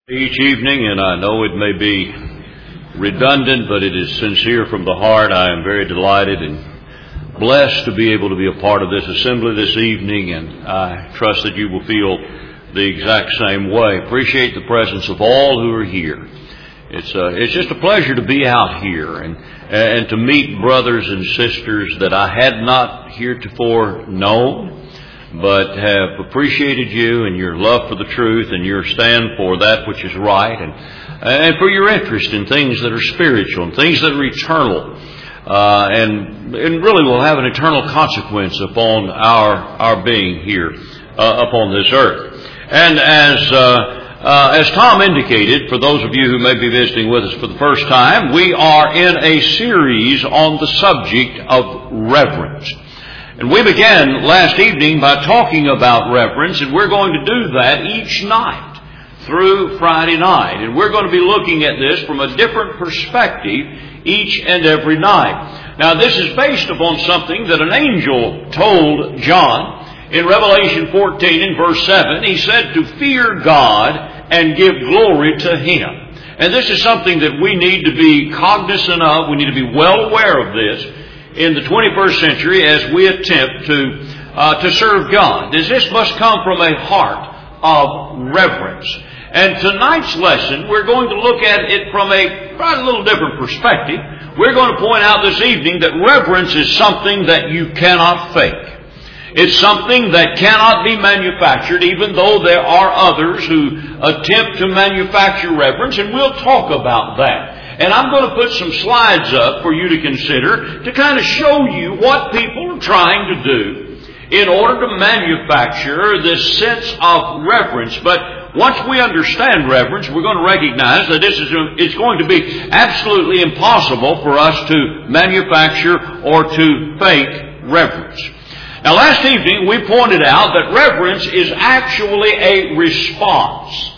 Each evening, and I know it may be redundant, but it is sincere from the heart. I am very delighted and blessed to be able to be a part of this assembly this evening, and I trust that you will feel the exact same way. Appreciate the presence of all who are here. It's just a pleasure to be out here and to meet brothers and sisters that I had not heretofore known, but have appreciated you and your love for the truth and your stand for that which is right, and for your interest in things that are spiritual and things that are eternal, and really will have an eternal consequence upon our being here upon this earth. And as Tom indicated, for those of you who may be visiting with us for the first time, we are in a series on the subject of reverence. And we began last evening by talking about reverence, and we're going to do that each night through Friday night. And we're going to be looking at this from a different perspective each and every night. Now, this is based upon something that an angel told John in Revelation 14 in verse 7. He said to fear God and give glory to Him. And this is something that we need to be cognizant of. We need to be well aware of this in the 21st century as we attempt to serve God. This must come from a heart of reverence. And tonight's lesson, we're going to look at it from a little different perspective. We're going to point out this evening that reverence is something that you cannot fake. It's something that cannot be manufactured, even though there are others who attempt to manufacture reverence, and we'll talk about that. And I'm going to put some slides up for you to consider to kind of show you what people are trying to do in order to manufacture this sense of reverence. But once we understand reverence, we're going to recognize that it's going to be absolutely impossible for us to manufacture or to fake reverence. Now, last evening we pointed out that reverence is actually a response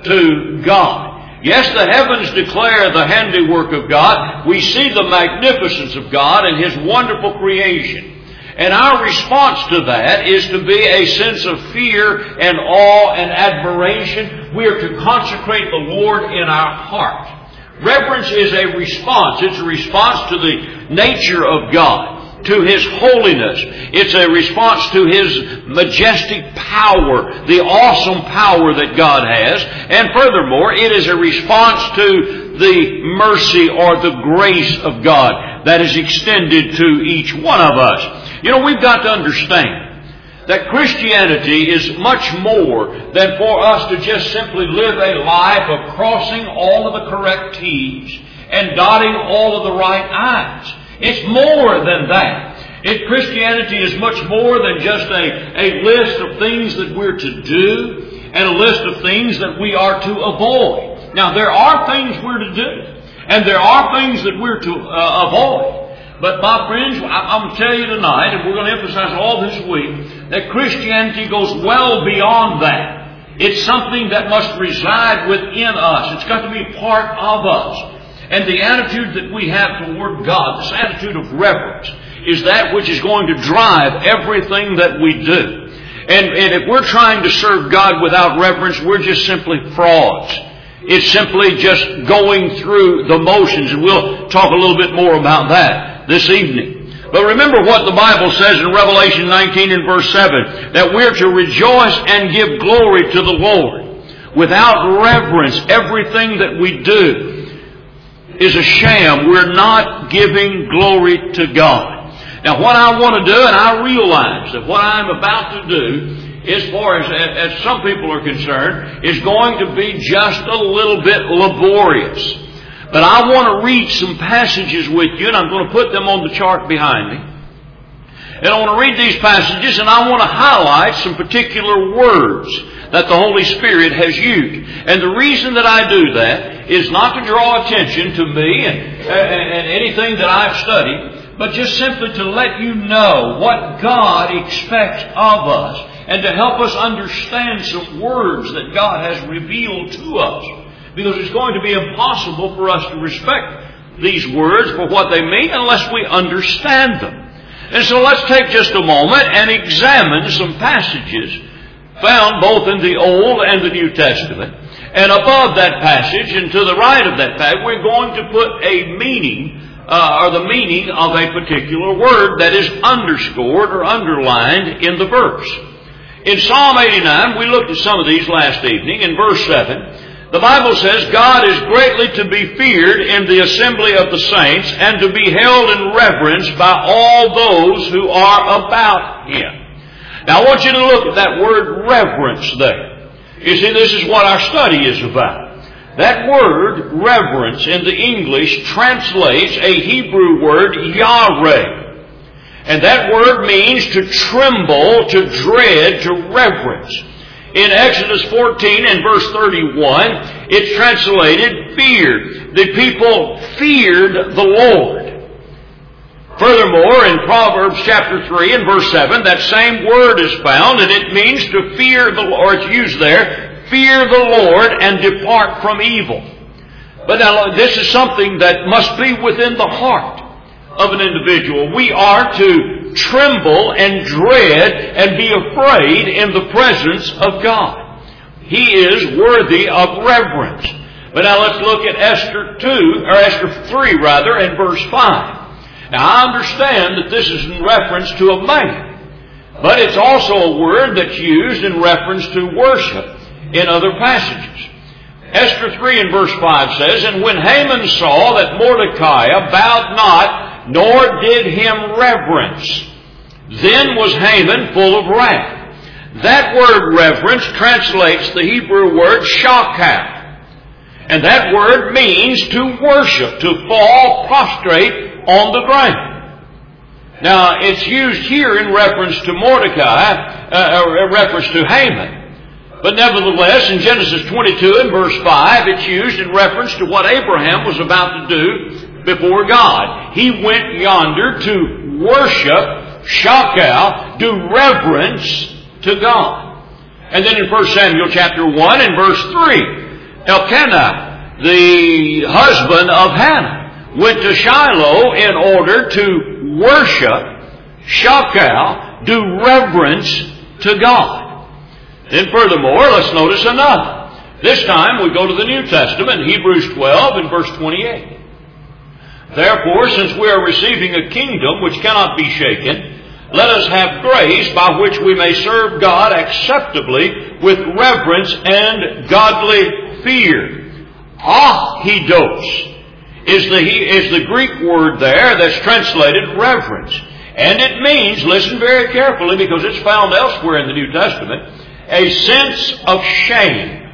to God. Yes, the heavens declare the handiwork of God. We see the magnificence of God and His wonderful creation. And our response to that is to be a sense of fear and awe and admiration. We are to consecrate the Lord in our heart. Reverence is a response. It's a response to the nature of God, to His holiness. It's a response to His majestic power, the awesome power that God has. And furthermore, it is a response to the mercy or the grace of God that is extended to each one of us. You know, we've got to understand that Christianity is much more than for us to just simply live a life of crossing all of the correct T's and dotting all of the right I's. It's more than that. Christianity is much more than just a list of things that we're to do and a list of things that we are to avoid. Now, there are things we're to do, and there are things that we're to avoid. But, my friends, I'm going to tell you tonight, and we're going to emphasize all this week, that Christianity goes well beyond that. It's something that must reside within us. It's got to be part of us. And the attitude that we have toward God, this attitude of reverence, is that which is going to drive everything that we do. And if we're trying to serve God without reverence, we're just simply frauds. It's simply just going through the motions. And we'll talk a little bit more about that this evening. But remember what the Bible says in Revelation 19 and verse 7, that we're to rejoice and give glory to the Lord. Without reverence, everything that we do is a sham. We're not giving glory to God. Now, what I want to do, and I realize that what I'm about to do, as far as some people are concerned, is going to be just a little bit laborious. But I want to read some passages with you, and I'm going to put them on the chart behind me. And I want to read these passages, and I want to highlight some particular words that the Holy Spirit has used. And the reason that I do that is not to draw attention to me and anything that I've studied, but just simply to let you know what God expects of us and to help us understand some words that God has revealed to us. Because it's going to be impossible for us to respect these words for what they mean unless we understand them. And so let's take just a moment and examine some passages found both in the Old and the New Testament. And above that passage and to the right of that passage, we're going to put a meaning, or the meaning of a particular word that is underscored or underlined in the verse. In Psalm 89, we looked at some of these last evening. In verse 7, the Bible says, God is greatly to be feared in the assembly of the saints and to be held in reverence by all those who are about Him. Now I want you to look at that word reverence there. You see, this is what our study is about. That word reverence in the English translates a Hebrew word Yahweh. And that word means to tremble, to dread, to reverence. In Exodus 14 and verse 31, it's translated feared. The people feared the Lord. Furthermore, in Proverbs chapter 3 and verse 7, that same word is found, and it means to fear the Lord. It's used there, fear the Lord and depart from evil. But now, this is something that must be within the heart of an individual. We are to tremble and dread and be afraid in the presence of God. He is worthy of reverence. But now let's look at Esther 3 and verse 5. Now I understand that this is in reference to a man, but it's also a word that's used in reference to worship in other passages. Esther 3 and verse 5 says, And when Haman saw that Mordecai bowed not, nor did him reverence, then was Haman full of wrath. That word reverence translates the Hebrew word shakah. And that word means to worship, to fall prostrate on the ground. Now, it's used here in reference to Mordecai, in reference to Haman. But nevertheless, in Genesis 22 and verse 5, it's used in reference to what Abraham was about to do before God. He went yonder to worship, shakah, do reverence to God. And then in 1 Samuel chapter 1 and verse 3, Elkanah, the husband of Hannah, went to Shiloh in order to worship, shakah, do reverence to God. Then furthermore, let's notice another. This time we go to the New Testament, Hebrews 12 and verse 28. Therefore, since we are receiving a kingdom which cannot be shaken, let us have grace by which we may serve God acceptably with reverence and godly fear. Ahidos is the Greek word there that's translated reverence. And it means, listen very carefully because it's found elsewhere in the New Testament, a sense of shame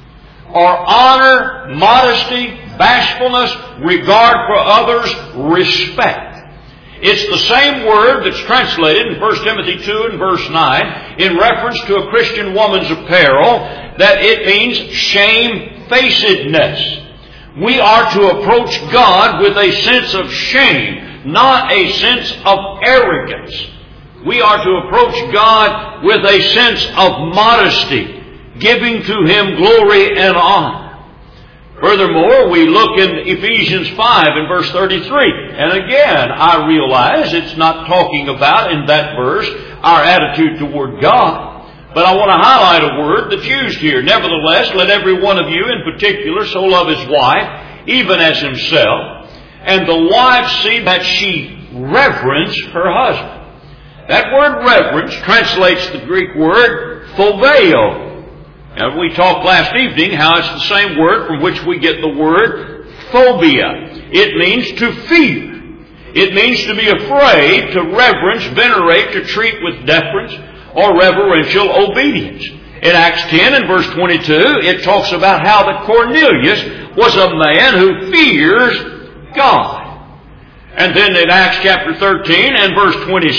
or honor, modesty, bashfulness, regard for others, respect. It's the same word that's translated in 1 Timothy 2 and verse 9 in reference to a Christian woman's apparel, that it means shamefacedness. We are to approach God with a sense of shame, not a sense of arrogance. We are to approach God with a sense of modesty, giving to Him glory and honor. Furthermore, we look in Ephesians 5 and verse 33. And again, I realize it's not talking about in that verse our attitude toward God. But I want to highlight a word that's used here. Nevertheless, let every one of you in particular so love his wife, even as himself, and the wife see that she reverence her husband. That word reverence translates the Greek word phobeo. Now, we talked last evening how it's the same word from which we get the word phobia. It means to fear. It means to be afraid, to reverence, venerate, to treat with deference or reverential obedience. In Acts 10 and verse 22, it talks about how that Cornelius was a man who fears God. And then in Acts chapter 13 and verse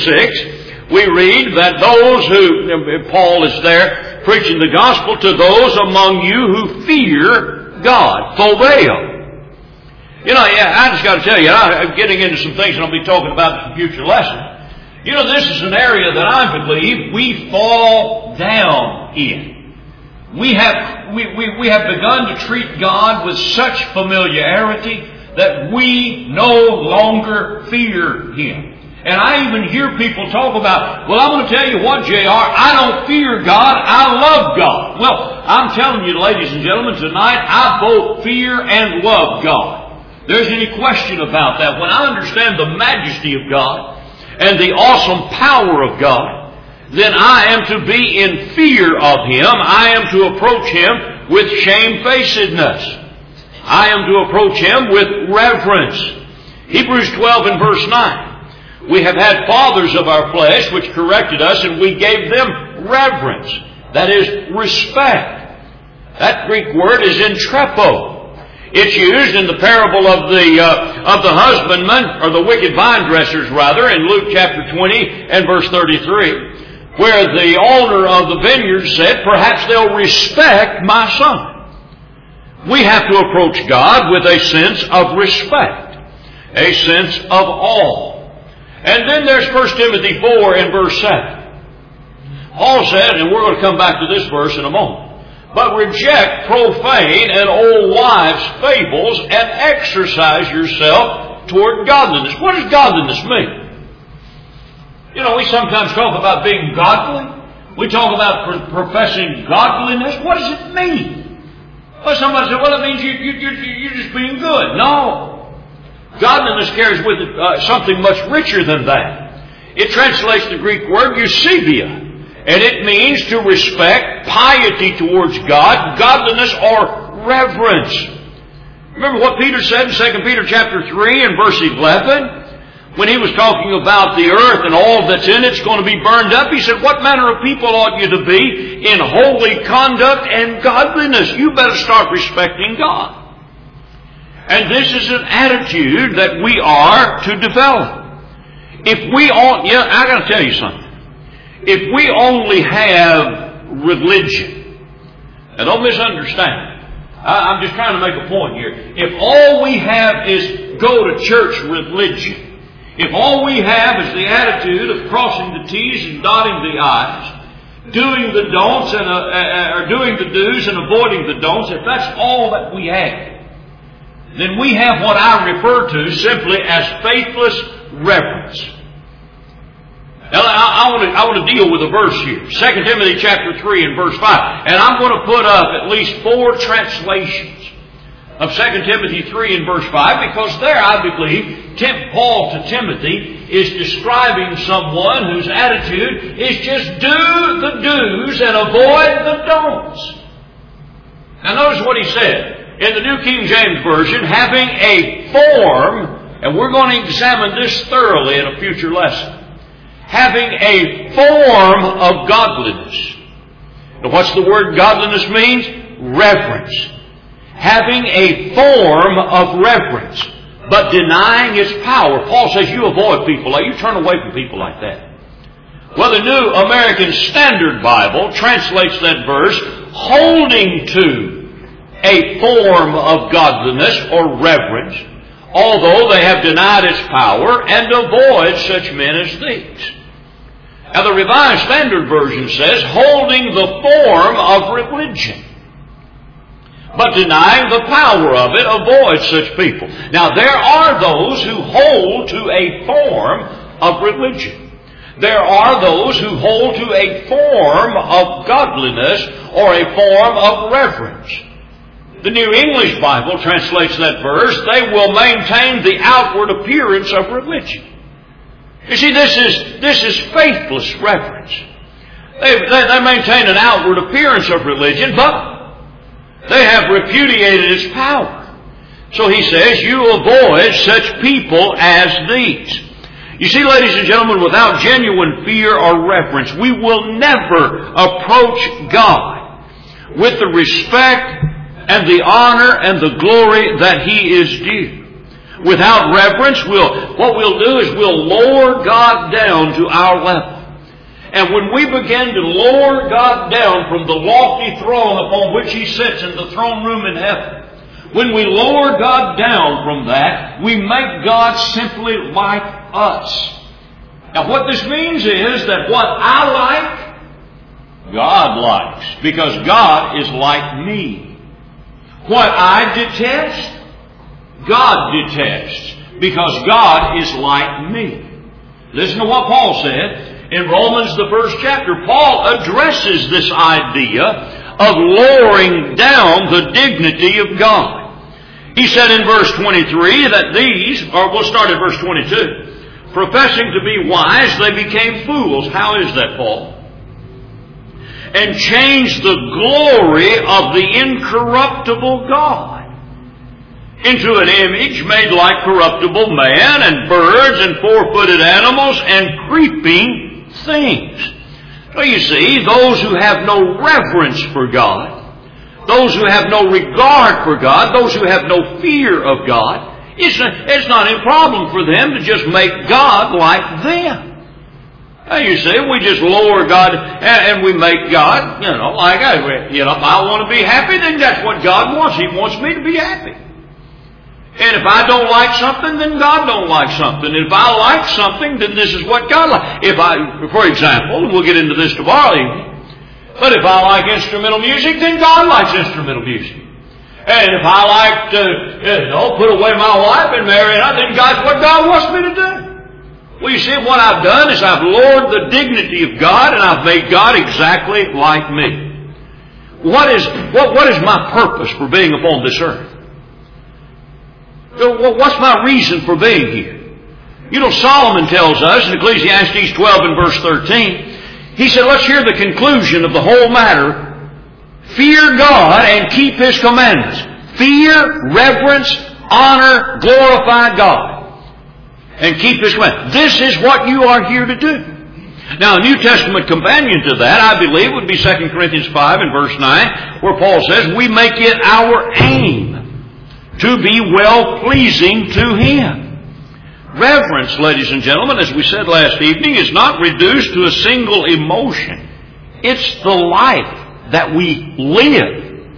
26, we read that those who, Paul is there preaching the gospel to those among you who fear God. Phobeo. You know, I just got to tell you, I'm getting into some things and I'll be talking about in future lessons. You know, this is an area that I believe we fall down in. We have begun to treat God with such familiarity that we no longer fear Him. And I even hear people talk about, well, I'm going to tell you what, JR, I don't fear God, I love God. Well, I'm telling you, ladies and gentlemen, tonight I both fear and love God. There's any question about that. When I understand the majesty of God and the awesome power of God, then I am to be in fear of Him. I am to approach Him with shamefacedness. I am to approach Him with reverence. Hebrews 12 and verse 9. We have had fathers of our flesh which corrected us, and we gave them reverence. That is, respect. That Greek word is entrepo. It's used in the parable of the husbandman, or the wicked vine dressers rather, in Luke chapter 20 and verse 33, where the owner of the vineyard said, perhaps they'll respect my son. We have to approach God with a sense of respect, a sense of awe. And then there's 1 Timothy 4 and verse 7. Paul said, and we're going to come back to this verse in a moment, but reject profane and old wives' fables and exercise yourself toward godliness. What does godliness mean? You know, we sometimes talk about being godly. We talk about professing godliness. What does it mean? Well, somebody said, well, it means you're just being good. No. Godliness carries with it something much richer than that. It translates the Greek word eusebia, and it means to respect, piety towards God, godliness or reverence. Remember what Peter said in 2 Peter chapter 3 and verse 11? When he was talking about the earth and all that's in it's going to be burned up, he said, what manner of people ought you to be in holy conduct and godliness? You better start respecting God. And this is an attitude that we are to develop. If we all, I got to tell you something. If we only have religion, and don't misunderstand, I'm just trying to make a point here. If all we have is go to church religion, if all we have is the attitude of crossing the T's and dotting the I's, doing the don'ts and or doing the do's and avoiding the don'ts, if that's all that we have, then we have what I refer to simply as faithless reverence. Now, I want to deal with a verse here. 2 Timothy chapter 3 and verse 5. And I'm going to put up at least 4 translations of 2 Timothy 3 and verse 5, because there, I believe, Paul to Timothy is describing someone whose attitude is just do the do's and avoid the don'ts. Now notice what he said. In the New King James Version, having a form, and we're going to examine this thoroughly in a future lesson, having a form of godliness. Now what's the word godliness means? Reverence. Having a form of reverence, but denying its power. Paul says you avoid people like, you turn away from people like that. Well, the New American Standard Bible translates that verse, holding to a form of godliness or reverence, although they have denied its power, and avoid such men as these. Now the Revised Standard Version says, holding the form of religion, but denying the power of it, avoid such people. Now there are those who hold to a form of religion. There are those who hold to a form of godliness or a form of reverence. The New English Bible translates that verse, they will maintain the outward appearance of religion. You see, this is faithless reverence. They maintain an outward appearance of religion, but they have repudiated its power. So he says, you avoid such people as these. You see, ladies and gentlemen, without genuine fear or reverence, we will never approach God with the respect and the honor and the glory that He is due. Without reverence, what we'll do is we'll lower God down to our level. And when we begin to lower God down from the lofty throne upon which He sits in the throne room in heaven, when we lower God down from that, we make God simply like us. Now what this means is that what I like, God likes, because God is like me. What I detest, God detests, because God is like me. Listen to what Paul said in Romans, the first chapter. Paul addresses this idea of lowering down the dignity of God. He said in verse 23 that these, or we'll start at verse 22, professing to be wise, they became fools. How is that, Paul? And changed the glory of the incorruptible God into an image made like corruptible man and birds and four-footed animals and creeping things. So you see, those who have no reverence for God, those who have no regard for God, those who have no fear of God, it's not a problem for them to just make God like them. Now you see, we just lower God and we make God, like I want to be happy, then that's what God wants. He wants me to be happy. And if I don't like something, then God don't like something. And if I like something, then this is what God likes. For example, and we'll get into this tomorrow evening, but if I like instrumental music, then God likes instrumental music. And if I like to, put away my wife and marry her, then God's what God wants me to do. Well, you see, what I've done is I've lowered the dignity of God and I've made God exactly like me. What is my purpose for being upon this earth? What's my reason for being here? Solomon tells us in Ecclesiastes 12 and verse 13, he said, let's hear the conclusion of the whole matter. Fear God and keep His commandments. Fear, reverence, honor, glorify God. And keep His commandments. This is what you are here to do. Now, a New Testament companion to that, I believe, would be 2 Corinthians 5 and verse 9, where Paul says, we make it our aim to be well-pleasing to Him. Reverence, ladies and gentlemen, as we said last evening, is not reduced to a single emotion. It's the life that we live.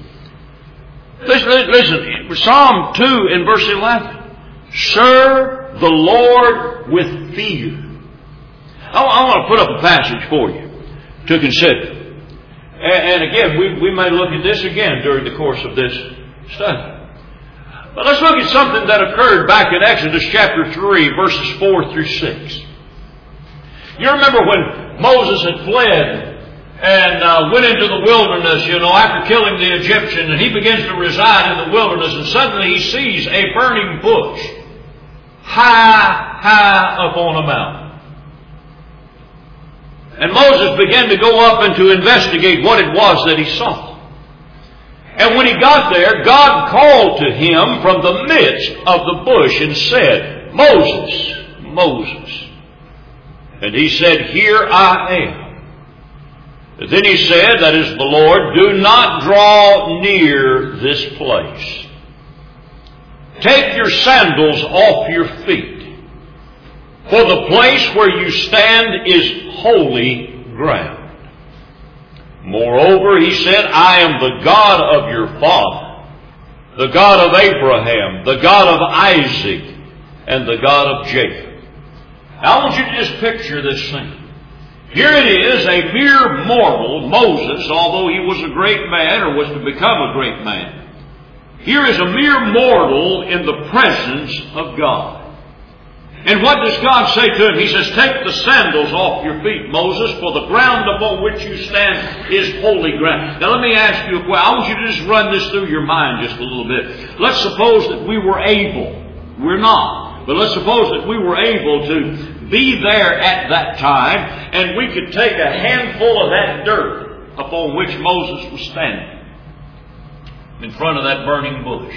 Listen, Psalm 2 in verse 11. Serve the Lord with fear. I want to put up a passage for you to consider. And again, we may look at this again during the course of this study. But let's look at something that occurred back in Exodus chapter 3, verses 4 through 6. You remember when Moses had fled and went into the wilderness, after killing the Egyptian, and he begins to reside in the wilderness, and suddenly he sees a burning bush high up on a mountain. And Moses began to go up and to investigate what it was that he saw. And when he got there, God called to him from the midst of the bush and said, Moses, Moses. And he said, Here I am. Then he said, that is the Lord, do not draw near this place. Take your sandals off your feet, for the place where you stand is holy ground. Moreover, he said, I am the God of your father, the God of Abraham, the God of Isaac, and the God of Jacob. Now, I want you to just picture this thing. Here it is, a mere mortal, Moses, although he was a great man or was to become a great man. Here is a mere mortal in the presence of God. And what does God say to him? He says, take the sandals off your feet, Moses, for the ground upon which you stand is holy ground. Now let me ask you a question. I want you to just run this through your mind just a little bit. Let's suppose that we were able, we're not, but let's suppose that we were able to be there at that time, and we could take a handful of that dirt upon which Moses was standing in front of that burning bush.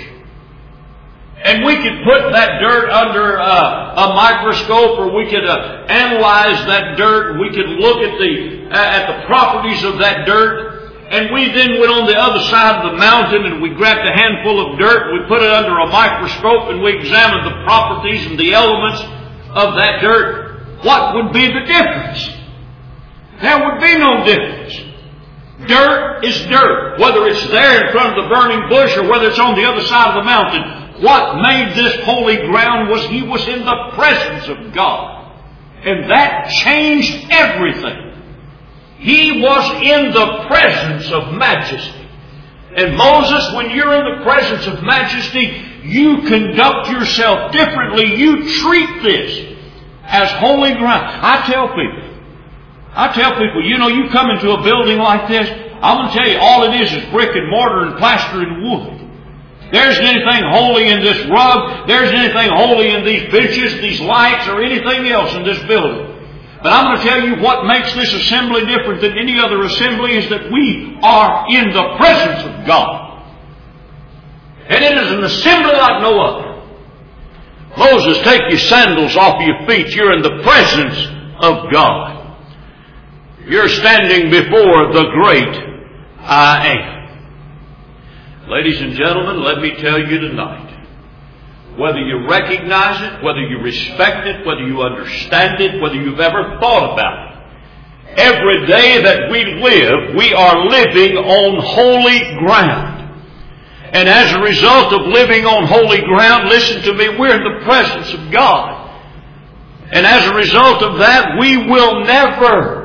And we could put that dirt under a microscope, or we could analyze that dirt. We could look at the properties of that dirt. And we then went on the other side of the mountain and we grabbed a handful of dirt. We put it under a microscope and we examined the properties and the elements of that dirt. What would be the difference? There would be no difference. Dirt is dirt. Whether it's there in front of the burning bush or whether it's on the other side of the mountain. What made this holy ground was he was in the presence of God. And that changed everything. He was in the presence of majesty. And Moses, when you're in the presence of majesty, you conduct yourself differently. You treat this as holy ground. I tell people, you come into a building like this, I'm going to tell you, all it is brick and mortar and plaster and wood. There isn't anything holy in this rug. There isn't anything holy in these benches, these lights, or anything else in this building. But I'm going to tell you what makes this assembly different than any other assembly is that we are in the presence of God. And it is an assembly like no other. Moses, take your sandals off your feet. You're in the presence of God. You're standing before the great I am. Ladies and gentlemen, let me tell you tonight, whether you recognize it, whether you respect it, whether you understand it, whether you've ever thought about it, every day that we live, we are living on holy ground. And as a result of living on holy ground, listen to me, we're in the presence of God. And as a result of that, we will never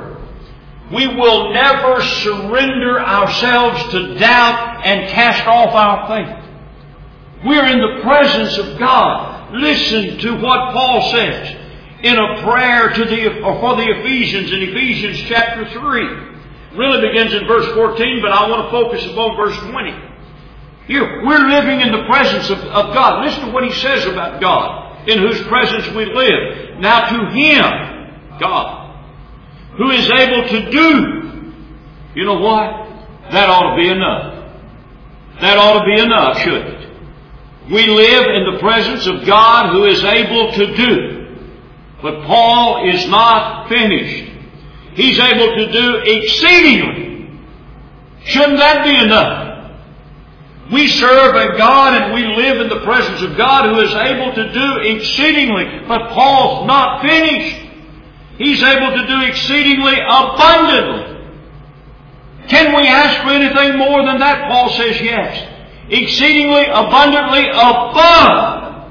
surrender ourselves to doubt and cast off our faith. We're in the presence of God. Listen to what Paul says in a prayer for the Ephesians in Ephesians chapter 3. Really begins in verse 14, but I want to focus upon verse 20. Here, we're living in the presence of God. Listen to what he says about God, in whose presence we live. Now to Him, God, who is able to do, you know what? That ought to be enough. That ought to be enough, shouldn't it? We live in the presence of God who is able to do. But Paul is not finished. He's able to do exceedingly. Shouldn't that be enough? We serve a God and we live in the presence of God who is able to do exceedingly. But Paul's not finished. He's able to do exceedingly abundantly. Can we ask for anything more than that? Paul says yes. Exceedingly abundantly above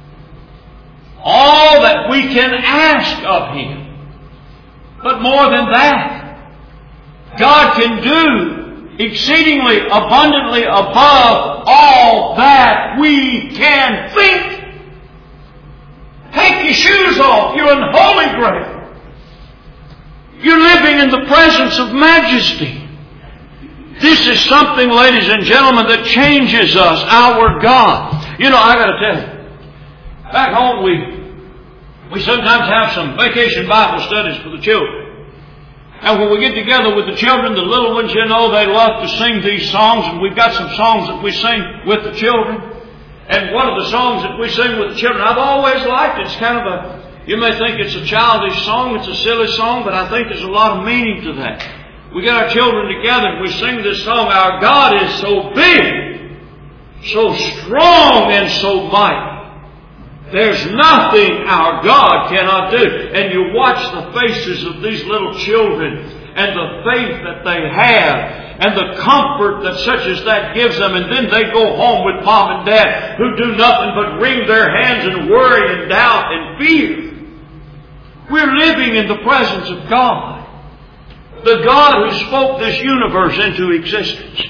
all that we can ask of Him. But more than that, God can do exceedingly abundantly above all that we can think. Take your shoes off. You're in holy ground. You're living in the presence of majesty. This is something, ladies and gentlemen, that changes us, our God. You know, I got to tell you, back home we sometimes have some vacation Bible studies for the children. And when we get together with the children, the little ones, you know, they love to sing these songs, and we've got some songs that we sing with the children. And one of the songs that we sing with the children, I've always liked it. It's kind of you may think it's a childish song, it's a silly song, but I think there's a lot of meaning to that. We get our children together and we sing this song, Our God is so big, so strong, and so mighty. There's nothing our God cannot do. And you watch the faces of these little children and the faith that they have and the comfort that such as that gives them. And then they go home with mom and dad who do nothing but wring their hands and worry and doubt and fear. We're living in the presence of God. The God who spoke this universe into existence.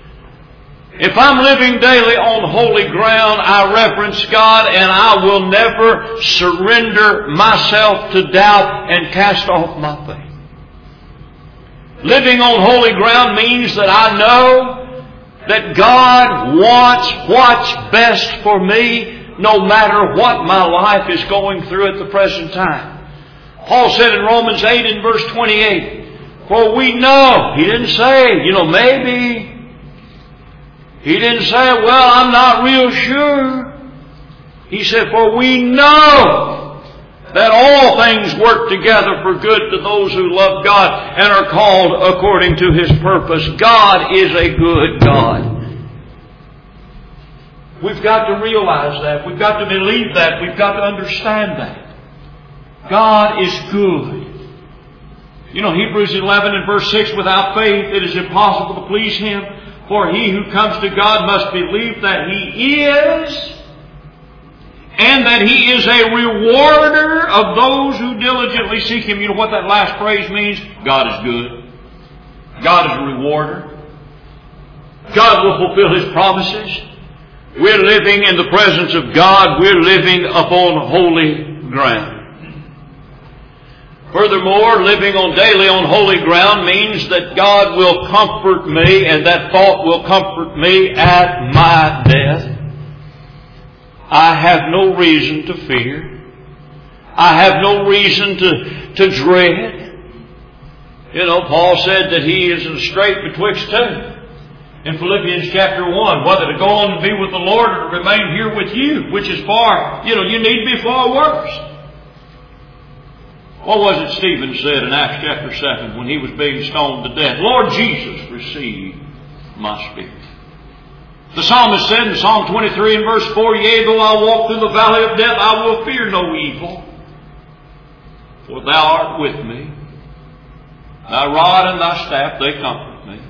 If I'm living daily on holy ground, I reverence God and I will never surrender myself to doubt and cast off my faith. Living on holy ground means that I know that God wants what's best for me no matter what my life is going through at the present time. Paul said in Romans 8 in verse 28, for we know, he didn't say, maybe. He didn't say, well, I'm not real sure. He said, for we know that all things work together for good to those who love God and are called according to His purpose. God is a good God. We've got to realize that. We've got to believe that. We've got to understand that. God is good. Hebrews 11 and verse 6, without faith it is impossible to please Him, for he who comes to God must believe that He is, and that He is a rewarder of those who diligently seek Him. You know what that last phrase means? God is good. God is a rewarder. God will fulfill His promises. We're living in the presence of God. We're living upon holy ground. Furthermore, living daily on holy ground means that God will comfort me, and that thought will comfort me at my death. I have no reason to fear. I have no reason to dread. You know, Paul said that he is in a strait betwixt two. In Philippians chapter 1, whether to go on and be with the Lord or to remain here with you, which is far, you need to be far worse. What was it Stephen said in Acts chapter 7 when he was being stoned to death? Lord Jesus, receive my spirit. The psalmist said in Psalm 23 and verse 4, Yea, though I walk through the valley of death, I will fear no evil, for thou art with me. Thy rod and thy staff, they comfort me.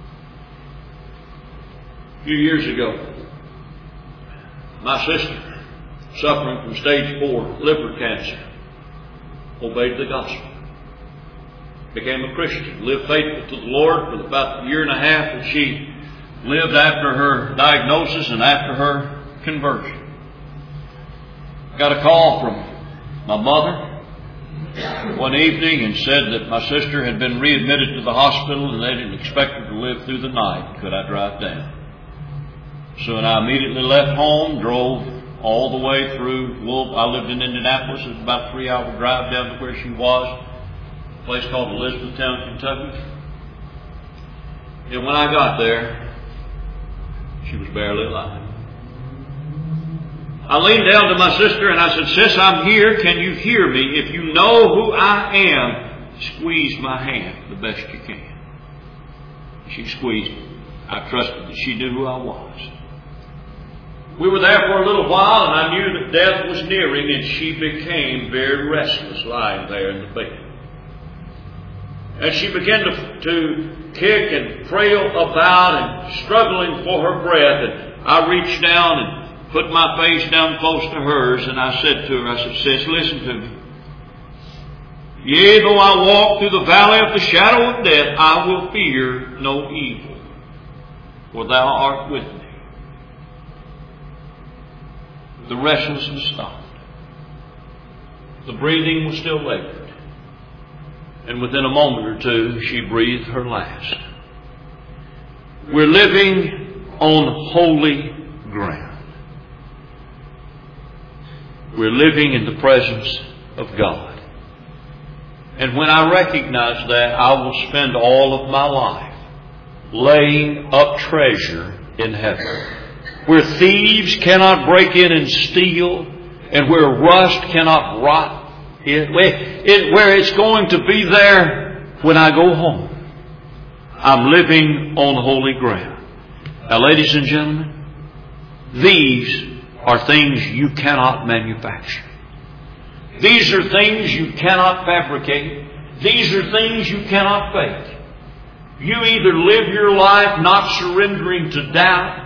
A few years ago, my sister, suffering from stage 4 liver cancer, obeyed the gospel, became a Christian, lived faithful to the Lord for about a year and a half, and she lived after her diagnosis and after her conversion. Got a call from my mother one evening and said that my sister had been readmitted to the hospital and they didn't expect her to live through the night. Could I drive down? So I immediately left home, drove all the way through I lived in Indianapolis. It was about a 3-hour drive down to where she was, a place called Elizabethtown, Kentucky. And when I got there, she was barely alive. I leaned down to my sister and I said, Sis, I'm here. Can you hear me? If you know who I am, squeeze my hand the best you can. She squeezed it. I trusted that she knew who I was. We were there for a little while, and I knew that death was nearing, and she became very restless lying there in the bed. And she began to kick and frail about and struggling for her breath. And I reached down and put my face down close to hers, and I said to her, Sis, listen to me. Yea, though I walk through the valley of the shadow of death, I will fear no evil, for thou art with me. The restlessness stopped. The breathing was still labored. And within a moment or two, she breathed her last. We're living on holy ground. We're living in the presence of God. And when I recognize that, I will spend all of my life laying up treasure in heaven, where thieves cannot break in and steal, and where rust cannot rot it, where it's going to be there when I go home. I'm living on holy ground. Now, ladies and gentlemen, these are things you cannot manufacture. These are things you cannot fabricate. These are things you cannot fake. You either live your life not surrendering to doubt.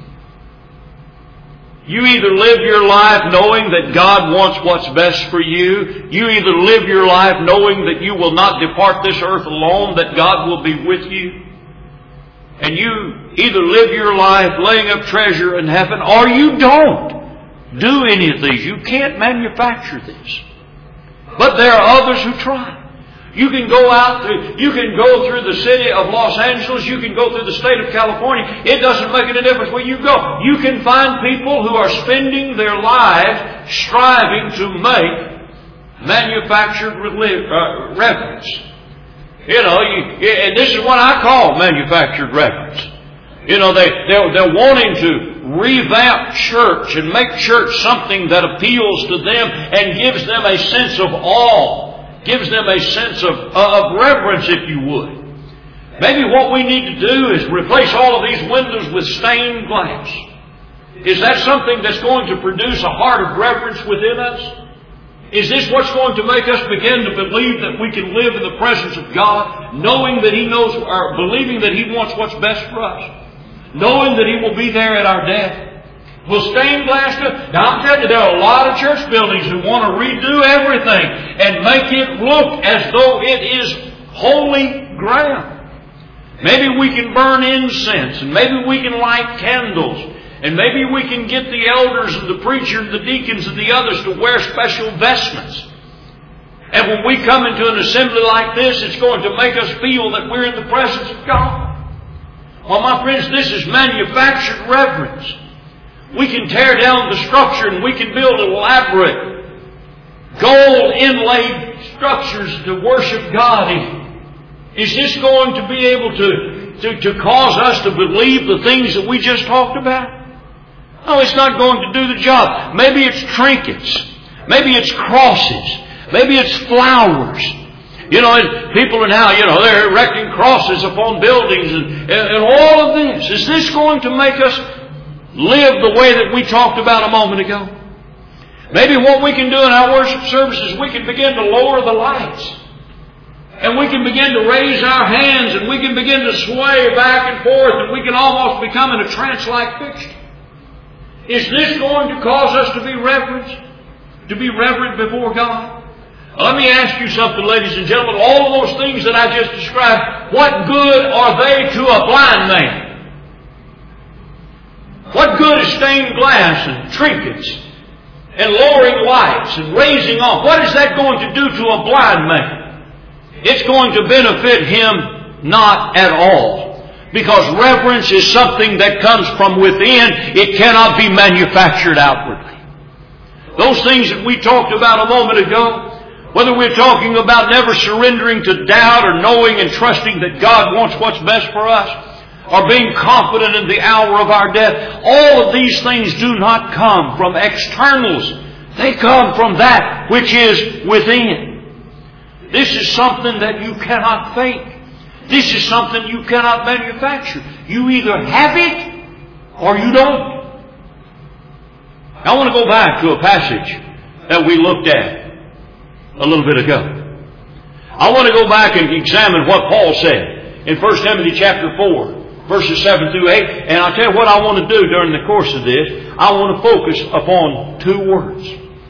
You either live your life knowing that God wants what's best for you. You either live your life knowing that you will not depart this earth alone, that God will be with you. And you either live your life laying up treasure in heaven, or you don't do any of these. You can't manufacture this. But there are others who try. You can go through the city of Los Angeles. You can go through the state of California. It doesn't make any difference where you go. You can find people who are spending their lives striving to make manufactured reverence. And this is what I call manufactured reverence. They're wanting to revamp church and make church something that appeals to them and gives them a sense of awe. Gives them a sense of reverence, if you would. Maybe what we need to do is replace all of these windows with stained glass. Is that something that's going to produce a heart of reverence within us? Is this what's going to make us begin to believe that we can live in the presence of God, knowing that He knows, or believing that He wants what's best for us, knowing that He will be there at our death? Will stained glass do it? Now I'm telling you, there are a lot of church buildings who want to redo everything and make it look as though it is holy ground. Maybe we can burn incense, and maybe we can light candles, and maybe we can get the elders and the preacher and the deacons and the others to wear special vestments. And when we come into an assembly like this, it's going to make us feel that we're in the presence of God. Well, my friends, this is manufactured reverence. We can tear down the structure and we can build elaborate, gold inlaid structures to worship God in. Is this going to be able to cause us to believe the things that we just talked about? No, it's not going to do the job. Maybe it's trinkets. Maybe it's crosses. Maybe it's flowers. You know, and people are now, they're erecting crosses upon buildings and all of this. Is this going to make us live the way that we talked about a moment ago? Maybe what we can do in our worship services, we can begin to lower the lights. And we can begin to raise our hands and we can begin to sway back and forth and we can almost become in a trance-like fixture. Is this going to cause us to be reverent? To be reverent before God? Let me ask you something, ladies and gentlemen. All of those things that I just described, what good are they to a blind man? What good is stained glass and trinkets and lowering lights and raising off? What is that going to do to a blind man? It's going to benefit him not at all. Because reverence is something that comes from within. It cannot be manufactured outwardly. Those things that we talked about a moment ago, whether we're talking about never surrendering to doubt or knowing and trusting that God wants what's best for us, or being confident in the hour of our death, all of these things do not come from externals. They come from that which is within. This is something that you cannot fake. This is something you cannot manufacture. You either have it or you don't. I want to go back to a passage that we looked at a little bit ago. I want to go back and examine what Paul said in 1 Timothy chapter 4, verses 7 through 8. And I'll tell you what I want to do during the course of this. I want to focus upon two words.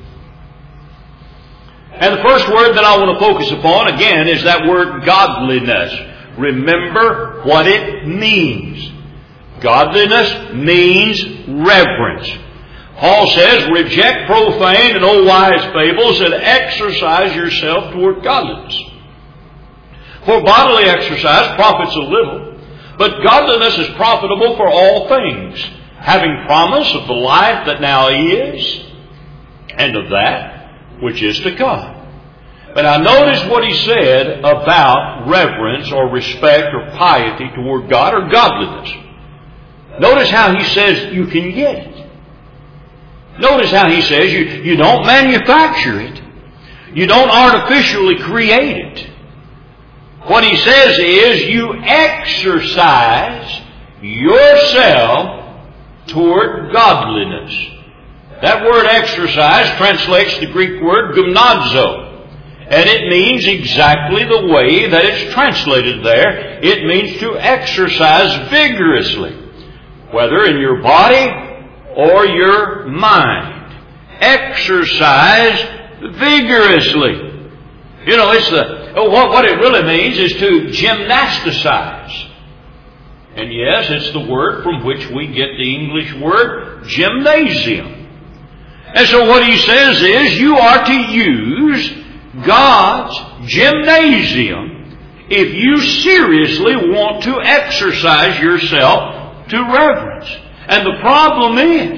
And the first word that I want to focus upon, again, is that word godliness. Remember what it means. Godliness means reverence. Paul says, reject profane and old wise fables and exercise yourself toward godliness. For bodily exercise profits a little, but godliness is profitable for all things, having promise of the life that now is and of that which is to come. But now notice what he said about reverence or respect or piety toward God or godliness. Notice how he says you can get it. Notice how he says you don't manufacture it. You don't artificially create it. What he says is you exercise yourself toward godliness. That word exercise translates the Greek word gymnazo. And it means exactly the way that it's translated there. It means to exercise vigorously, whether in your body or your mind. Exercise vigorously. You know, it's what it really means is to gymnasticize. And yes, it's the word from which we get the English word gymnasium. And so what he says is you are to use God's gymnasium if you seriously want to exercise yourself to reverence. And the problem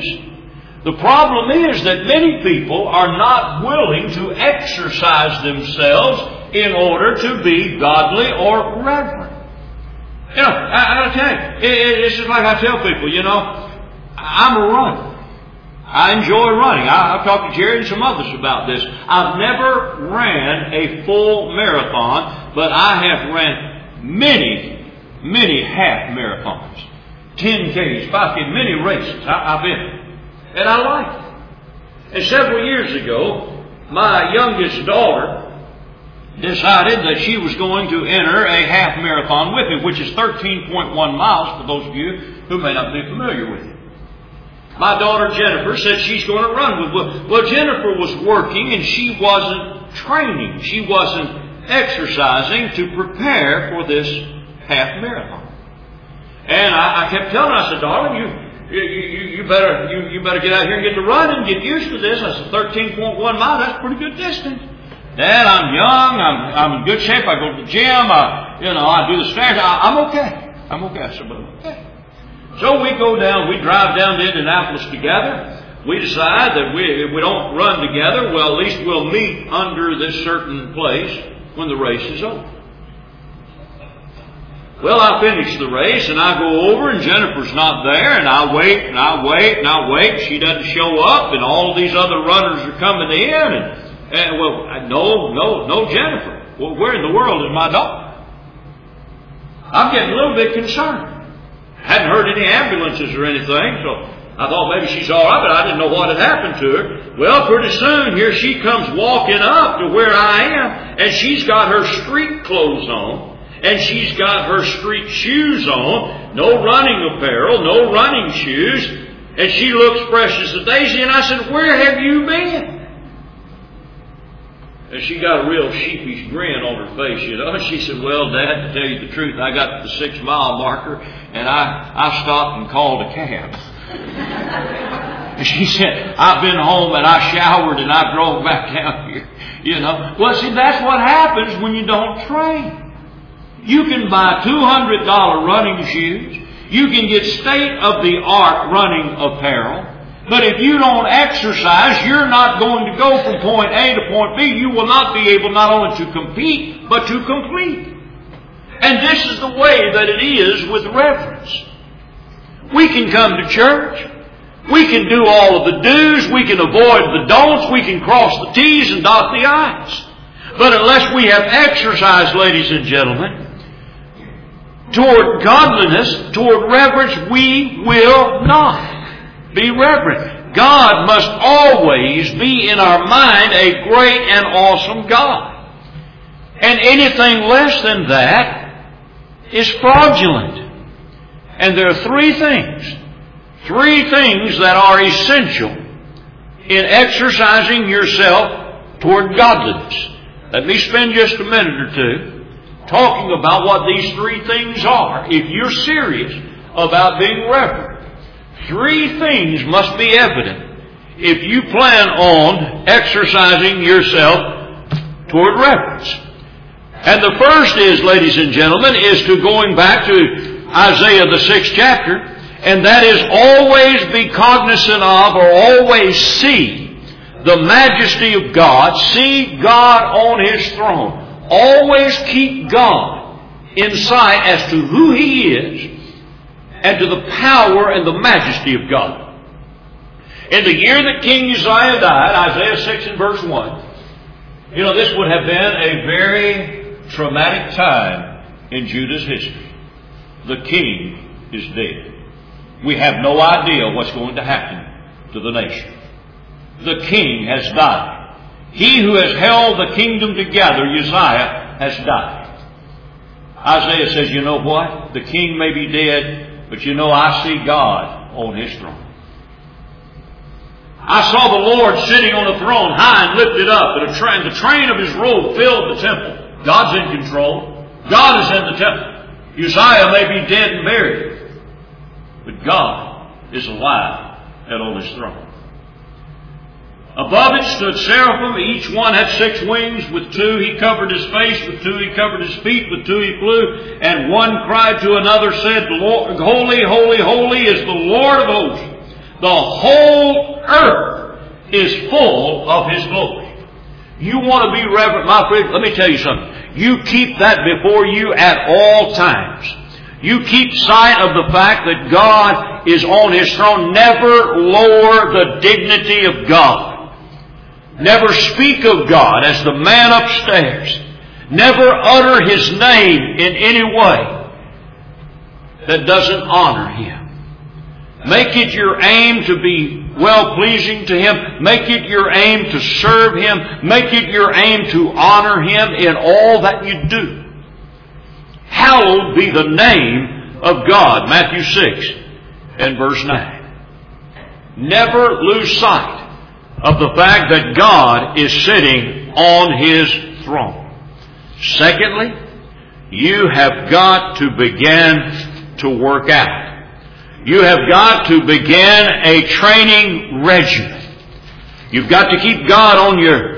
is that many people are not willing to exercise themselves in order to be godly or reverent. You know, I'll tell you, it's just like I tell people, I'm a runner. I enjoy running. I've talked to Jerry and some others about this. I've never ran a full marathon, but I have ran many, many half marathons. 10Ks, 5K, many races I've been. And I like it. And several years ago, my youngest daughter decided that she was going to enter a half marathon with me, which is 13.1 miles for those of you who may not be familiar with it. My daughter Jennifer said she's going to run with. Well, Jennifer was working and she wasn't training. She wasn't exercising to prepare for this half marathon. And I kept telling her, I said, darling, you better get out here and get to running and get used to this. I said, 13.1 miles, that's a pretty good distance. Dad, I'm young. I'm in good shape. I go to the gym. I do the stairs. I'm okay. I'm okay. I said, well, okay. So we go down. We drive down to Indianapolis together. We decide that if we don't run together, well, at least we'll meet under this certain place when the race is over. Well, I finish the race, and I go over, and Jennifer's not there, and I wait, and I wait, and I wait. She doesn't show up, and all these other runners are coming in, and no Jennifer. Well, where in the world is my daughter? I'm getting a little bit concerned. I hadn't heard any ambulances or anything, so I thought maybe she's all right, but I didn't know what had happened to her. Well, pretty soon, here she comes walking up to where I am, and she's got her street clothes on. And she's got her street shoes on, no running apparel, no running shoes, and she looks precious as Daisy. And I said, where have you been? And she got a real sheepish grin on her face, And she said, well, Dad, to tell you the truth, I got to the 6 mile marker, and I stopped and called a cab. And she said, I've been home, and I showered, and I drove back down here. Well, see, that's what happens when you don't train. You can buy $200 running shoes. You can get state-of-the-art running apparel. But if you don't exercise, you're not going to go from point A to point B. You will not be able not only to compete, but to complete. And this is the way that it is with reverence. We can come to church. We can do all of the do's. We can avoid the don'ts. We can cross the T's and dot the I's. But unless we have exercise, ladies and gentlemen, toward godliness, toward reverence, we will not be reverent. God must always be in our mind a great and awesome God. And anything less than that is fraudulent. And there are three things that are essential in exercising yourself toward godliness. Let me spend just a minute or two talking about what these three things are. If you're serious about being reverent, three things must be evident if you plan on exercising yourself toward reverence. And the first is, ladies and gentlemen, is to going back to Isaiah the 6th chapter, and that is always be cognizant of or always see the majesty of God, see God on His throne. Always keep God in sight as to who He is and to the power and the majesty of God. In the year that King Uzziah died, Isaiah 6 and verse 1, this would have been a very traumatic time in Judah's history. The king is dead. We have no idea what's going to happen to the nation. The king has died. He who has held the kingdom together, Uzziah, has died. Isaiah says, you know what? The king may be dead, but I see God on His throne. I saw the Lord sitting on a throne, high and lifted up, and the train of His robe filled the temple. God's in control. God is in the temple. Uzziah may be dead and buried, but God is alive and on His throne. Above it stood seraphim. Each one had 6 wings. With 2 He covered His face. With 2 He covered His feet. With 2 He flew. And one cried to another, said, Holy, holy, holy is the Lord of hosts. The whole earth is full of His glory. You want to be reverent, my friend? Let me tell you something. You keep that before you at all times. You keep sight of the fact that God is on His throne. Never lower the dignity of God. Never speak of God as the man upstairs. Never utter His name in any way that doesn't honor Him. Make it your aim to be well-pleasing to Him. Make it your aim to serve Him. Make it your aim to honor Him in all that you do. Hallowed be the name of God. Matthew 6 and verse 9. Never lose sight of the fact that God is sitting on His throne. Secondly, you have got to begin to work out. You have got to begin a training regimen. You've got to keep God on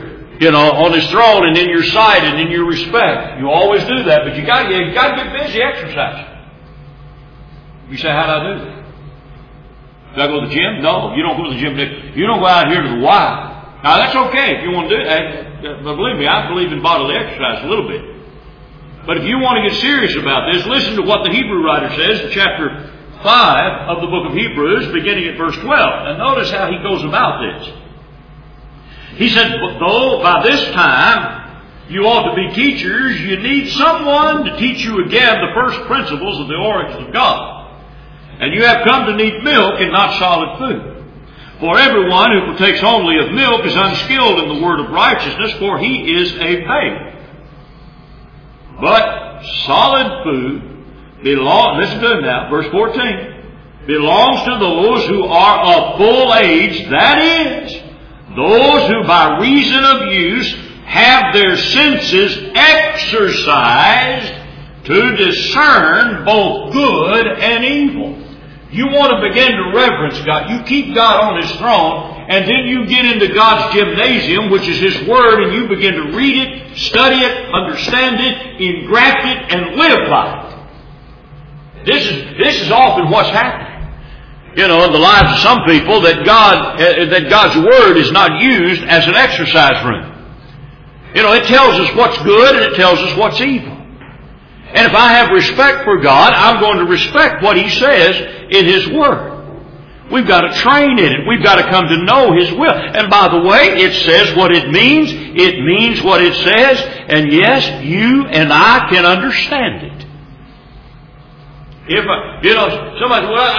on His throne and in your sight and in your respect. You always do that, but you got to get busy exercising. You say, how do I do that? Do I go to the gym? No, you don't go to the gym. You don't go out here to the Y. Now that's okay if you want to do that. But believe me, I believe in bodily exercise a little bit. But if you want to get serious about this, listen to what the Hebrew writer says in chapter 5 of the book of Hebrews, beginning at verse 12. And notice how he goes about this. He said, but though by this time you ought to be teachers, you need someone to teach you again the first principles of the oracles of God. And you have come to need milk and not solid food. For everyone who partakes only of milk is unskilled in the word of righteousness, for he is a babe. But solid food listen to it now, verse 14, belongs to those who are of full age, that is, those who by reason of use have their senses exercised to discern both good and evil. You want to begin to reverence God. You keep God on His throne, and then you get into God's gymnasium, which is His Word, and you begin to read it, study it, understand it, engraft it, and live by it. This is often what's happening. In the lives of some people, that God's Word is not used as an exercise room. It tells us what's good and it tells us what's evil. And if I have respect for God, I'm going to respect what He says in His Word. We've got to train in it. We've got to come to know His will. And by the way, it says what it means. It means what it says. And yes, you and I can understand it. If somebody, well,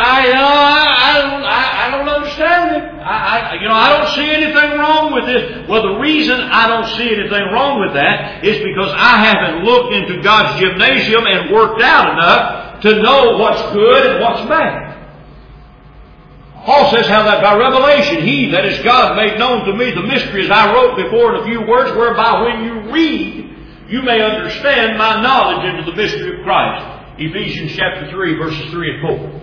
I don't understand it. I don't see anything wrong with this. Well, the reason I don't see anything wrong with that is because I haven't looked into God's gymnasium and worked out enough to know what's good and what's bad. Paul says how that by revelation, He, that is God, made known to me the mysteries I wrote before in a few words, whereby when you read, you may understand my knowledge into the mystery of Christ. Ephesians chapter 3, verses 3 and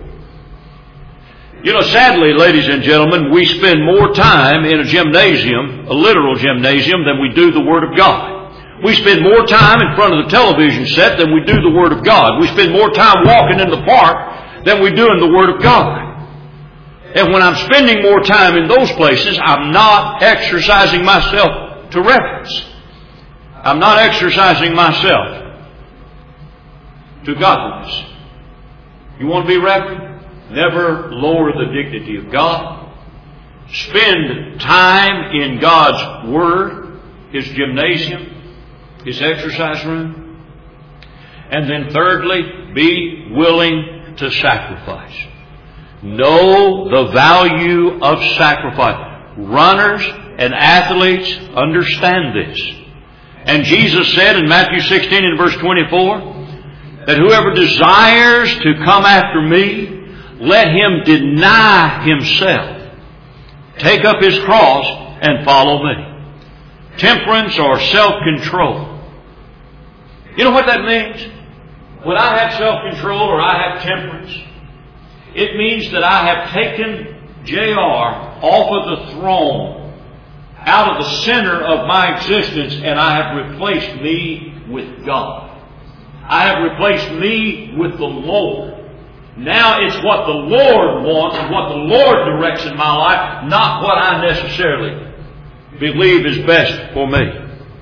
4. Sadly, ladies and gentlemen, we spend more time in a gymnasium, a literal gymnasium, than we do the Word of God. We spend more time in front of the television set than we do the Word of God. We spend more time walking in the park than we do in the Word of God. And when I'm spending more time in those places, I'm not exercising myself to reverence. I'm not exercising myself to godliness. You want to be reverent? Never lower the dignity of God. Spend time in God's Word, His gymnasium, His exercise room. And then thirdly, be willing to sacrifice. Know the value of sacrifice. Runners and athletes understand this. And Jesus said in Matthew 16 and verse 24, that whoever desires to come after me, let him deny himself, take up his cross, and follow me. Temperance or self-control. You know what that means? When I have self-control or I have temperance, it means that I have taken JR off of the throne, out of the center of my existence, and I have replaced me with God. I have replaced me with the Lord. Now it's what the Lord wants and what the Lord directs in my life, not what I necessarily believe is best for me.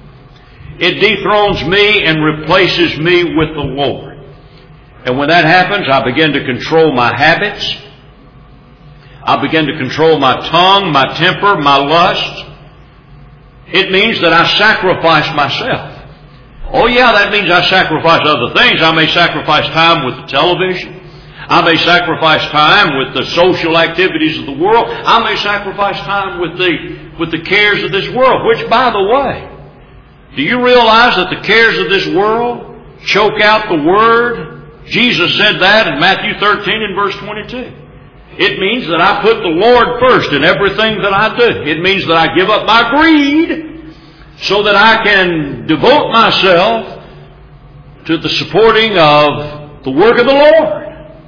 It dethrones me and replaces me with the Lord. And when that happens, I begin to control my habits. I begin to control my tongue, my temper, my lust. It means that I sacrifice myself. Oh yeah, that means I sacrifice other things. I may sacrifice time with the television. I may sacrifice time with the social activities of the world. I may sacrifice time with the cares of this world. Which, by the way, do you realize that the cares of this world choke out the Word? Jesus said that in Matthew 13 and verse 22. It means that I put the Lord first in everything that I do. It means that I give up my greed so that I can devote myself to the supporting of the work of the Lord.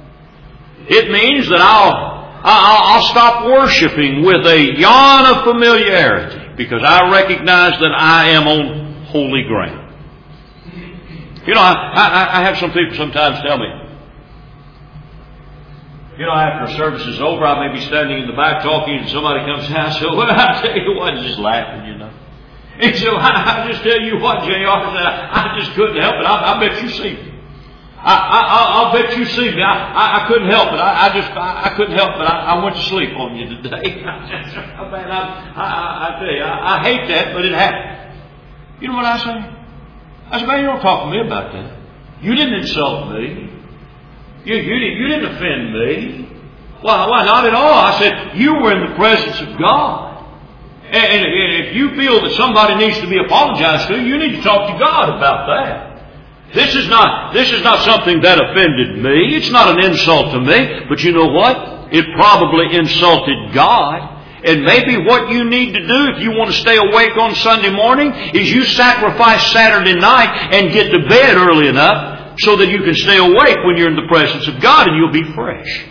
It means that I'll stop worshiping with a yawn of familiarity. because I recognize that I am on holy ground. You know, I have some people sometimes tell me, you know, after a service is over, I may be standing in the back talking, and somebody comes down and says, well, I tell you what, just laughing, you know. And so I just tell you what, J.R., I just couldn't help it. I bet you see me. I'll bet you see me. I couldn't help it. I couldn't help it. I went to sleep on you today. I tell you, I hate that, but it happened. You know what I say? I said, man, you don't talk to me about that. You didn't insult me. You didn't offend me. Why, not at all. I said, you were in the presence of God. And if you feel that somebody needs to be apologized to, you need to talk to God about that. This is not something that offended me. It's not an insult to me. But you know what? It probably insulted God. And maybe what you need to do if you want to stay awake on Sunday morning is you sacrifice Saturday night and get to bed early enough so that you can stay awake when you're in the presence of God and you'll be fresh.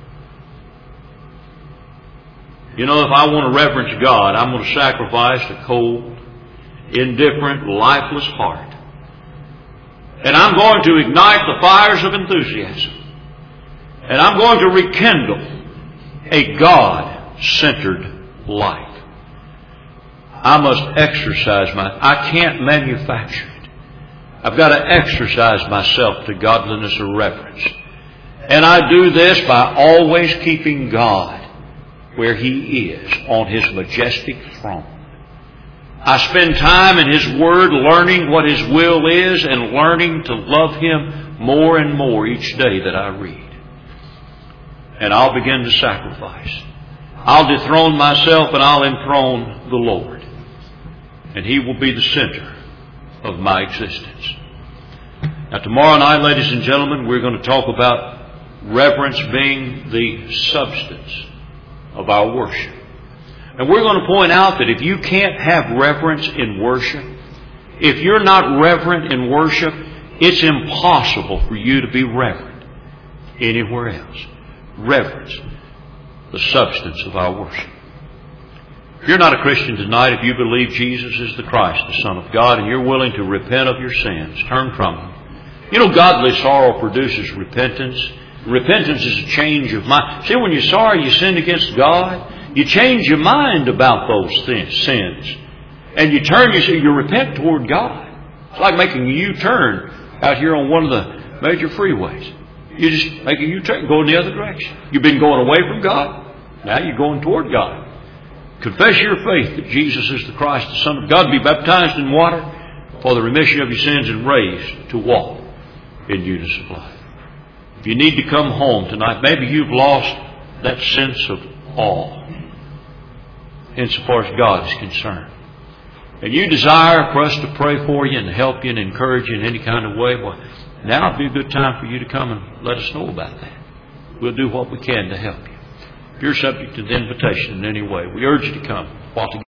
You know, if I want to reverence God, I'm going to sacrifice a cold, indifferent, lifeless heart. And I'm going to ignite the fires of enthusiasm. And I'm going to rekindle a God-centered life. I must exercise I can't manufacture it. I've got to exercise myself to godliness or reverence. And I do this by always keeping God where He is, on His majestic throne. I spend time in His Word learning what His will is and learning to love Him more and more each day that I read. And I'll begin to sacrifice. I'll dethrone myself and I'll enthrone the Lord. And He will be the center of my existence. Now tomorrow night, ladies and gentlemen, we're going to talk about reverence being the substance of our worship. And we're going to point out that if you can't have reverence in worship, if you're not reverent in worship, it's impossible for you to be reverent anywhere else. Reverence, the substance of our worship. If you're not a Christian tonight, if you believe Jesus is the Christ, the Son of God, and you're willing to repent of your sins, turn from them. You know, godly sorrow produces repentance. Repentance is a change of mind. See, when you're sorry you sinned against God, you change your mind about those sins. And you repent toward God. It's like making a U-turn out here on one of the major freeways. You just make a U-turn, go in the other direction. You've been going away from God. Now you're going toward God. Confess your faith that Jesus is the Christ, the Son of God. Be baptized in water for the remission of your sins and raised to walk in newness of life. If you need to come home tonight, maybe you've lost that sense of awe insofar as God is concerned. And you desire for us to pray for you and help you and encourage you in any kind of way, well, now would be a good time for you to come and let us know about that. We'll do what we can to help you. If you're subject to the invitation in any way, we urge you to come while together.